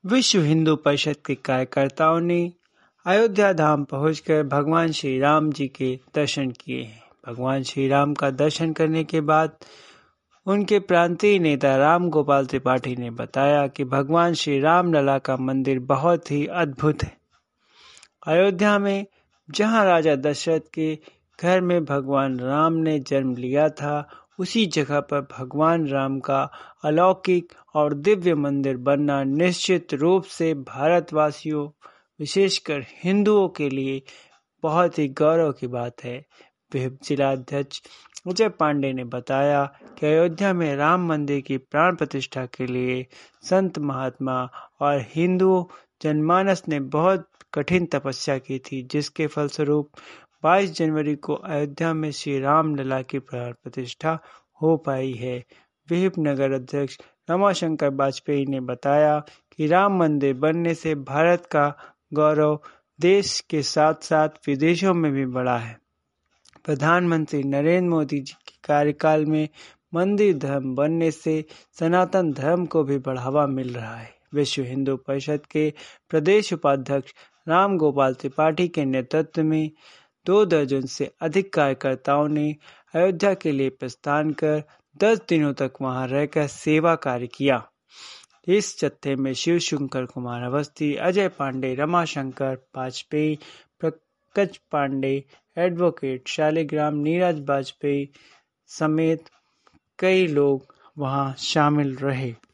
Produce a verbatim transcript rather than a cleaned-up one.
विश्व हिंदू परिषद के कार्यकर्ताओं ने अयोध्या धाम पहुंचकर भगवान श्री राम जी के दर्शन किए हैं। भगवान श्री राम का दर्शन करने के बाद उनके प्रांतीय नेता राम गोपाल त्रिपाठी ने बताया कि भगवान श्री राम लला का मंदिर बहुत ही अद्भुत है। अयोध्या में जहां राजा दशरथ के घर में भगवान राम ने जन्म लिया था, उसी जगह पर भगवान राम का अलौकिक और दिव्य मंदिर बनना निश्चित रूप से भारतवासियों, विशेषकर हिंदुओं के लिए बहुत ही गौरव की बात है। जिलाध्यक्ष अजय पांडे ने बताया कि अयोध्या में राम मंदिर की प्राण प्रतिष्ठा के लिए संत महात्मा और हिंदू जनमानस ने बहुत कठिन तपस्या की थी, जिसके फलस्वरूप बाईस जनवरी को अयोध्या में श्री राम लला की प्राण प्रतिष्ठा हो पाई है। विहिप नगर अध्यक्ष रमाशंकर वाजपेयी ने बताया कि राम मंदिर बनने से भारत का गौरव देश के साथ साथ विदेशों में भी बढ़ा है। प्रधानमंत्री नरेंद्र मोदी जी के कार्यकाल में मंदिर धर्म बनने से सनातन धर्म को भी बढ़ावा मिल रहा है। विश्व हिंदू परिषद के प्रदेश उपाध्यक्ष राम गोपाल त्रिपाठी के नेतृत्व में दो दर्जन से अधिक कार्यकर्ताओं ने अयोध्या के लिए प्रस्थान कर दस दिनों तक वहां रहकर सेवा कार्य किया। इस जत्थे में शिव शंकर कुमार अवस्थी, अजय पांडे, रमाशंकर वाजपेयी, पंकज पांडे, एडवोकेट शालिग्राम, नीरज वाजपेयी समेत कई लोग वहां शामिल रहे।